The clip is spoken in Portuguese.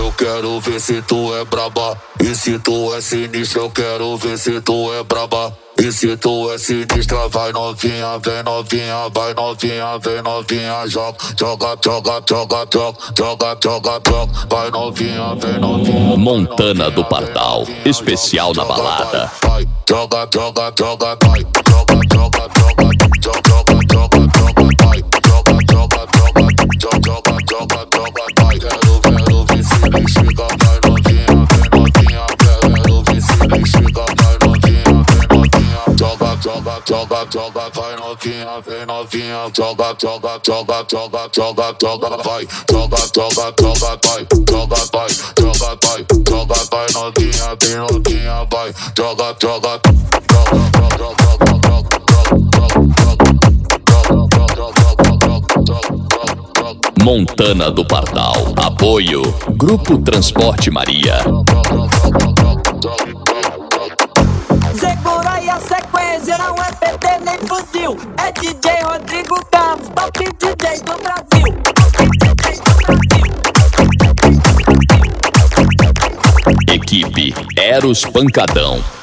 Eu quero ver se tu é braba. E se tu é sinistra, eu quero ver se tu é braba. E se tu é sinistra, vai novinha, vem novinha, vai novinha, vem novinha, joga, joga, joga, joga, joga, joga, joga, joga, vai novinha, vem novinha. Montana do Pardal, especial na balada. Vai, joga, joga, joga, vai, joga, joga, joga, joga, joga, joga, vai, joga, joga, joga, joga, joga, joga, vai. Quero ver se me chega, vai novinha, vem novinha, quero ver se me chega, vai novinha, vem novinha. Joga, joga, joga, joga, vai novinha, vem novinha, joga, joga, joga, joga, joga, joga, vai, joga, joga, joga, vai, joga, vai, joga, vai, joga, vai novinha, vem novinha, vai, joga, joga, Montana do Pardal, apoio Grupo Transporte Maria. Segura aí a sequência, não é PT nem fuzil. É DJ Rodrigo Campos, top DJ do Brasil. Equipe Eros Pancadão.